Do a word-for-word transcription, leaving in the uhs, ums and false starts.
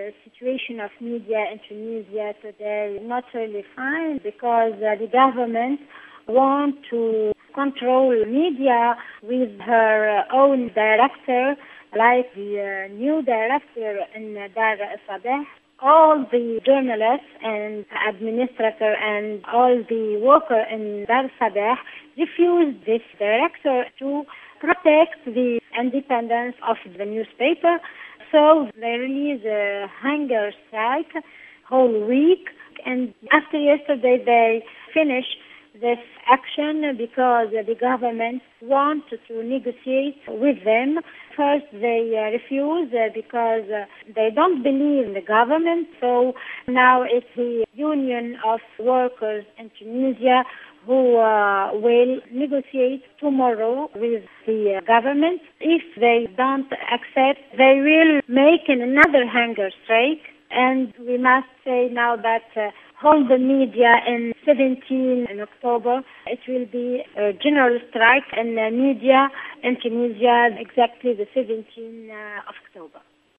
the situation of media in Tunisia today is not really fine because uh, the government want to control media with her own director, like the uh, new director in Dar Sabah. All the journalists and administrator and all the workers in Dar Sabah refused this director to protect the independence of the newspaper. So they released a hunger strike whole week, and after yesterday they finished this action because the government wanted to negotiate with them. First, they uh, refused uh, because uh, they don't believe in the government. So now it's the Union of Workers in Tunisia who uh, will negotiate tomorrow with the uh, government. If they don't accept, they will make another hunger strike. And we must say now that uh, hold the media in seventeenth in October. It will be a general strike in the media in Tunisia exactly the seventeenth of October.